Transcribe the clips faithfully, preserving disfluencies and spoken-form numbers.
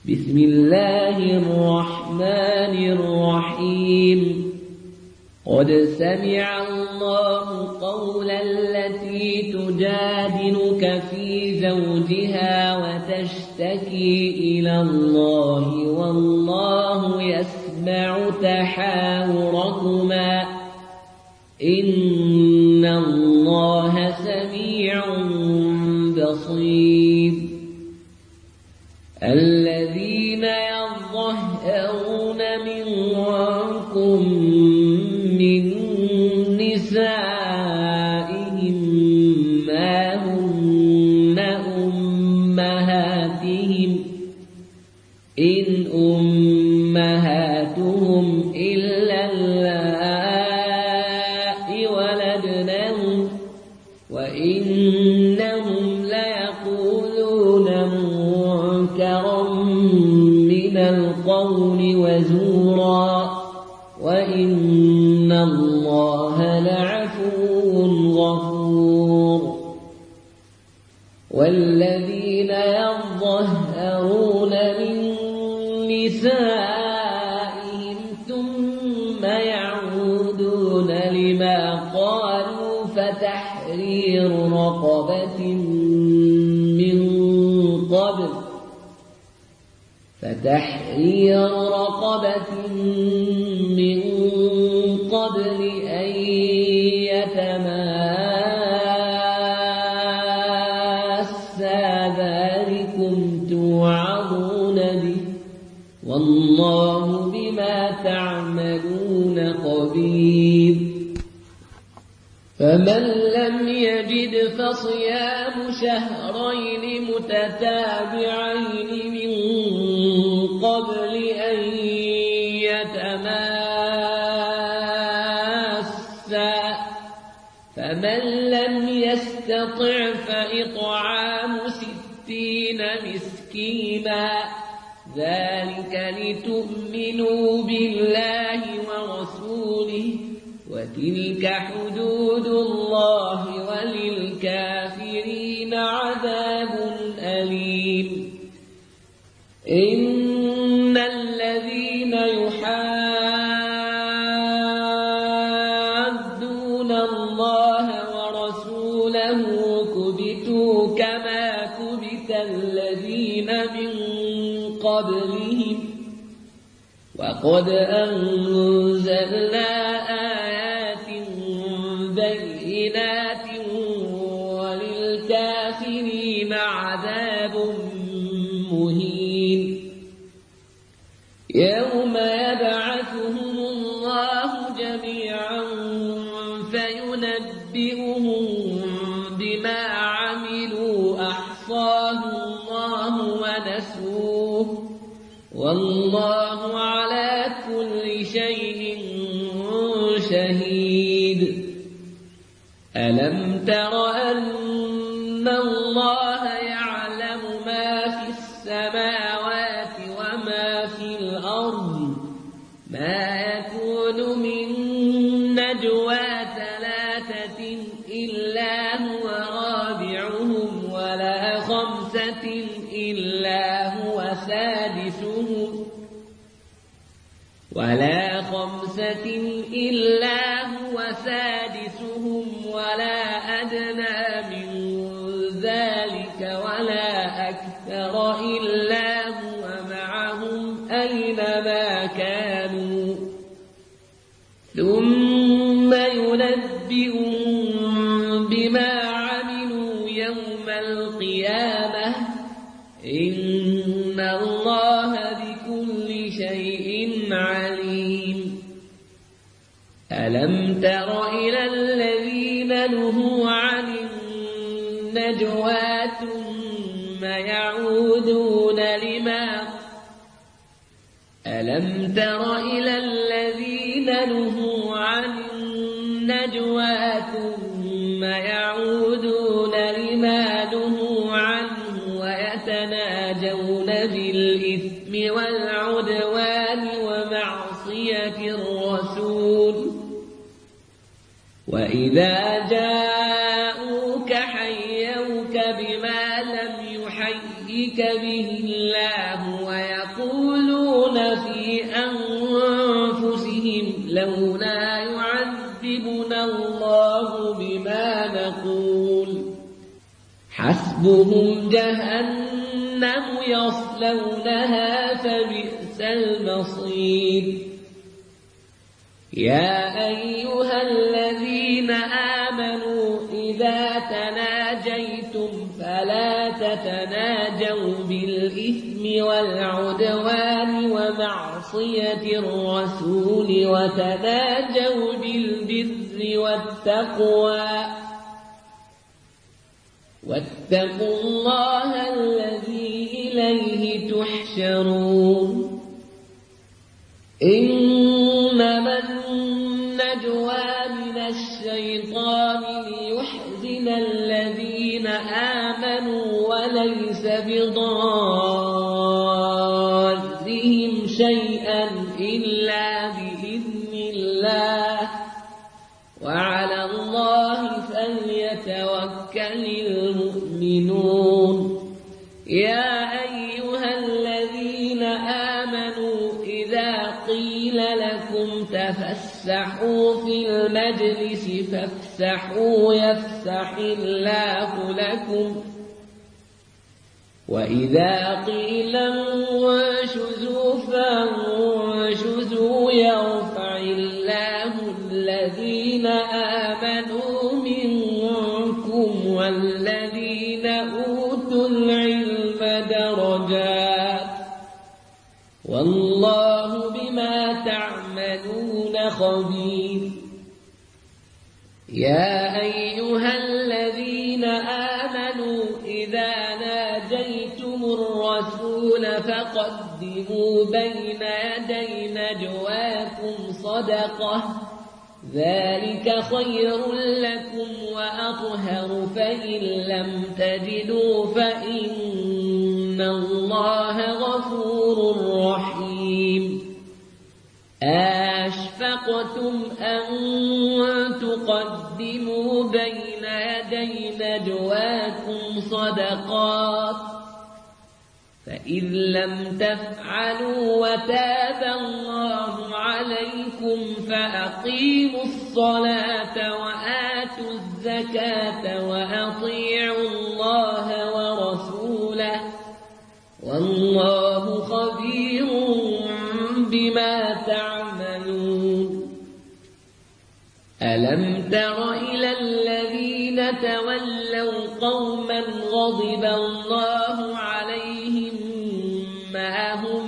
بسم الله الرحمن الرحيم قد سمع الله قول التي تجادلك في زوجها وتشتكي إلى الله والله يسمع تحاوركما إن الله سميع بصير الذين يظهرون منكم من نسائهم ما هن أمهاتهم إن أمهاتهم إلا اللائي ولدنهم وإنهم ليقولون منكرا من القول وزورا وإن الله لعفو غفور والذين يظهرون من نسائهم ثم يعودون لما قالوا فتحرير رقبة من قبل فتحرير رقبة من قبل أن يتماسا ذلكم توعظون به والله بما تعملون خبير فمن لم يجد فصيام شهرين متتابعين من قبل أن يتماسا فمن لم يستطع فإطعام ستين مسكينا ذلك لتؤمنوا بالله ورسوله وتلك حدود الله وللكافرين عذاب أليم إن الذين يحادون الله ورسوله كبتوا كما كبت الذين من قبلهم وقد أنزلنا آيات بينات وللكافرين عذاب مهين يوم يبعثهم الله جميعا فينبئهم بما عملوا أحصاه الله ونسوه والله على كل شيء شهيد ألم تر أن الله يعلم ما في السماوات وما في الأرض ما يكون من نجوى ثلاثة إلا هو رابعهم ولا خمسة إلا هو سادسهم ولا خمسة إلا هو سادسهم ولا أدنى من ذلك ولا أكثر إلا هو معهم أينما كانوا ثم ينبئهم بما عملوا يوم القيامة إن الله بكل شيء عليم ألم تر إلى الذين نهوا عن النجوى ثم يعودون لما ألم تر إلى الذين نهوا عن النجوى ثم يعودون لما نهوا عنه ويتناجون بالإثم والعدوان ومعصية الرسول وإذا جاءوك حيوك بما لم يحيك به الله ويقولون حسبهم جهنم يصلونها فبئس المصير يا أيها الذين آمنوا إذا تناجيتم فلا تتناجوا بالإثم والعدوان ومعصية الرسول وتناجوا بالبر والتقوى واتقوا الله الذي إليه تحشرون إنما النجوى من الشيطان ليحزن الذين آمنوا وليس بضارهم شيئا إلا بإذن الله وعلى الله فليتوكل المؤمنون يا أيها الذين آمنوا إذا قيل لكم تفسحوا في المجلس فافسحوا يفسح الله لكم وإذا قيل انشزوا فانشزوا يرفع الله الذين آمنوا منكم والذين أوتوا العلم درجات والله بما تعملون خبير يا أيها الذين آمنوا إذا ناجيتم الرسول فقدموا بين يدي نجواكم صدقة ذلك خير لكم وأطهر فإن لم تجدوا فإن الله غفور رحيم أشفقتم أن تقدموا بين يدي نجواكم صدقات فإذ لم تفعلوا وتاب الله عليكم فأقيموا الصلاة وآتوا الزكاة وأطيعوا الله ورسوله والله خبير بما تعملون ألم تر إلى الذين تولوا قوما غضب الله عليهم ما هم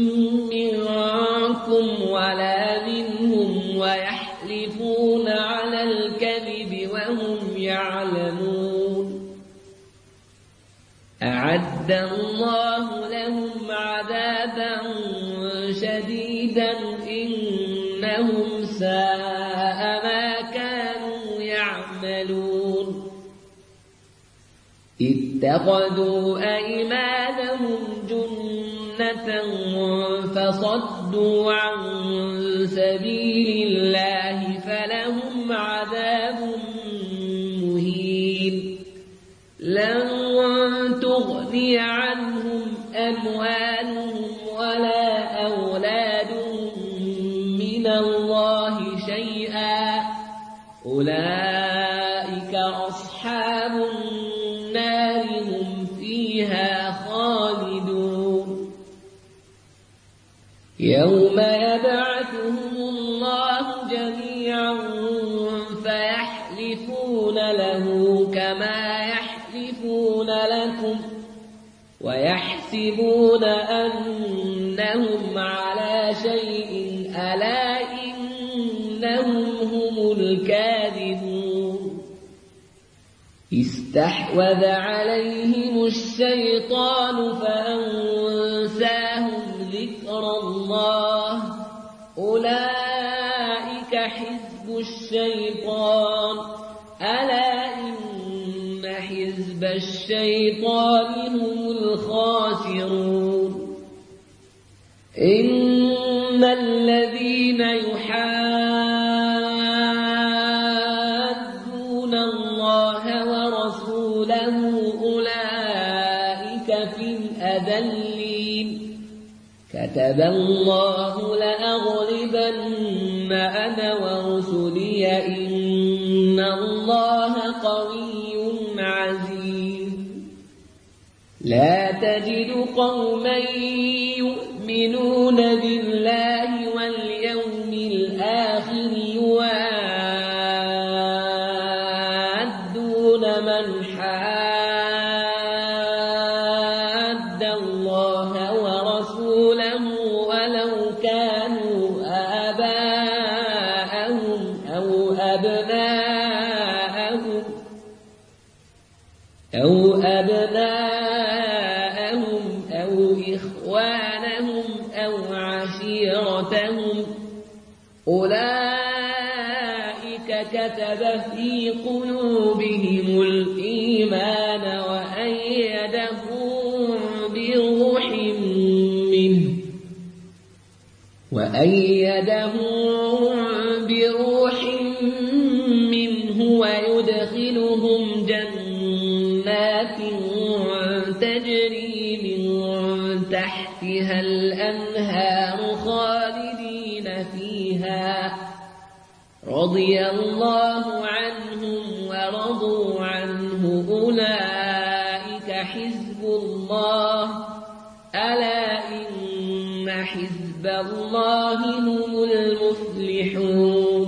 منكم ولا منهم ويحلفون على الكذب وهم يعلمون أعد الله لهم عذابا شديدا إنهم ساء ما كانوا يعملون اتخذوا أيمانهم جنة فصدوا عن سبيل الله فلهم عذاب مهين لن تغني عنهم أموالهم ولا أولادهم من الله شيئا أولئك أصحاب النار هم فيها خالدون يوم يبعثهم الله جميعا فيحلفون له كما يحلفون لكم ويحسبون أنهم على شيء ألا إنهم هم الكاذبون استحوذ عليهم الشيطان فأنساهم ذكر الله أولئك حزب الشيطان ألا إن حزب الشيطان هم الخاسرون إن الذين يحادون الله ورسوله أولئك في الأذلين كتب الله لأغلبن أنا ورسلي إن الله قوي عزيز لا تجد قوما يؤمنون بالله واليوم الآخر يوادون من حاد الله ورسوله ولو كانوا آباءهم أو أبناءهم أو أبناءهم أو إخوانهم أو عشيرتهم أولئك كتب في قلوبهم الإيمان وأيدهم بروح منه وأيدهم بروح منه ويدخلهم جنات تجري من تحتها الأنهار خالدين فيها رضي الله عنهم ورضوا عنه أولئك حزب الله ألا إن حزب الله هم المفلحون